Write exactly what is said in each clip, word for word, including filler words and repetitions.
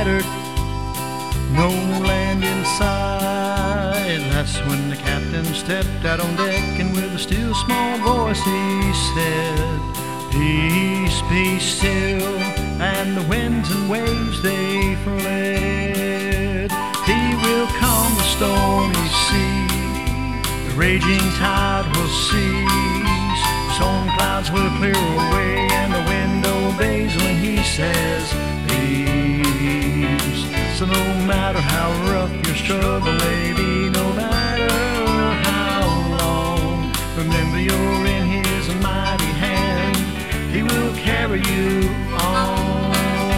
scattered, no land in sight. That's when the captain stepped out on deck, and with a still small voice he said, "Peace, peace still," and the winds and waves they fled. He will calm the stormy sea, the raging tide will cease, storm clouds will clear away, and the wind obeys when he says, "Peace." So no matter how rough your struggle may be, no matter how long, remember you're in his mighty hand. He will carry you on.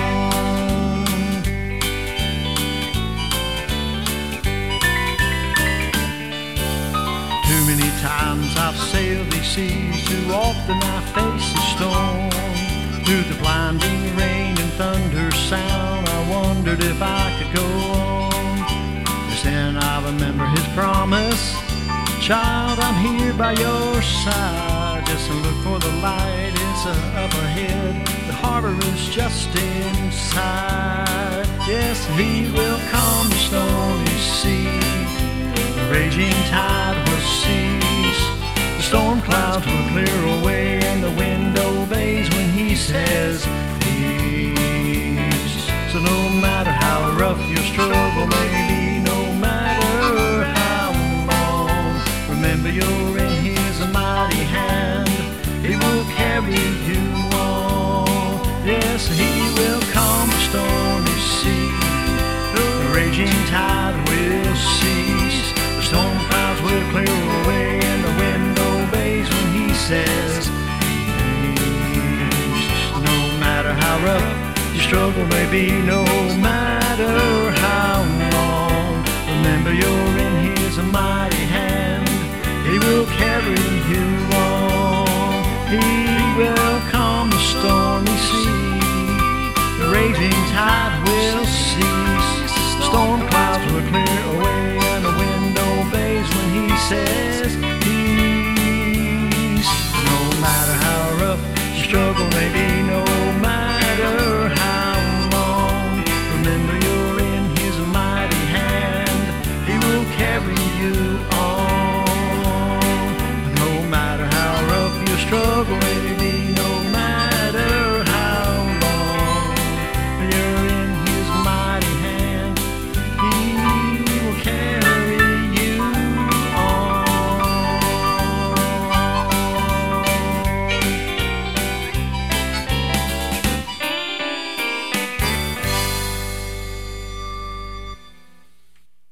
Too many times I've sailed these seas, too often I face a storm. Through the blinding rain and thunder sound, I wondered if I could go on. Just then I remember his promise, "Child, I'm here by your side. Just look for the light, it's uh, up ahead. The harbor is just inside." Yes, he will calm the stormy sea, the raging tide will cease, the storm clouds will clear away, and the wind obeys when he says, "Peace." So no matter how rough your struggle may be, no matter how long, remember you're in his mighty hand. He will carry you on. Yes, he will calm the stormy sea, the raging tide will cease, the storm clouds will clear away, and the wind obeys when he says, "Peace." No matter how rough your struggle may be, no matter how long, remember you're in his mighty hand. He will carry you on. He will calm the stormy sea, the raging tide will cease, storm clouds will clear away, and the wind obeys when he says,